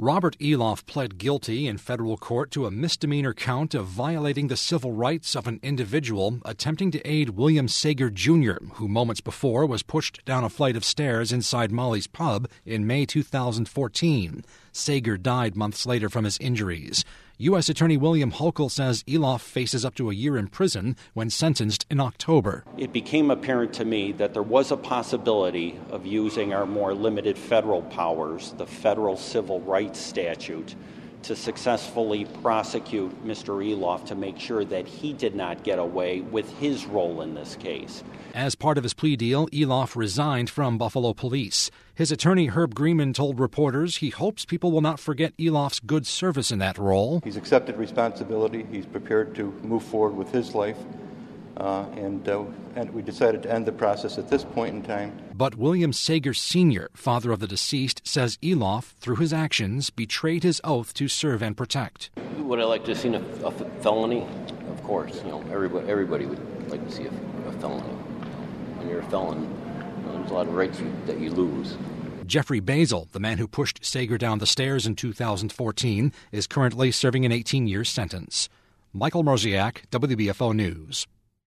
Robert Eloff pled guilty in federal court to a misdemeanor count of violating the civil rights of an individual attempting to aid William Sager Jr., who moments before was pushed down a flight of stairs inside Molly's Pub in May 2014. Sager died months later from his injuries. U.S. Attorney William Hochul says Eloff faces up to a year in prison when sentenced in October. It became apparent to me that there was a possibility of using our more limited federal powers, the federal civil rights statute, to successfully prosecute Mr. Eloff to make sure that he did not get away with his role in this case. As part of his plea deal, Eloff resigned from Buffalo Police. His attorney, Herb Greenman, told reporters he hopes people will not forget Eloff's good service in that role. He's accepted responsibility. He's prepared to move forward with his life. And we decided to end the process at this point in time. But William Sager Sr., father of the deceased, says Eloff, through his actions, betrayed his oath to serve and protect. Would I like to see a felony? Of course. Everybody would like to see a felony. When you're a felon, there's a lot of rights that you lose. Jeffrey Basil, the man who pushed Sager down the stairs in 2014, is currently serving an 18-year sentence. Michael Mroziak, WBFO News.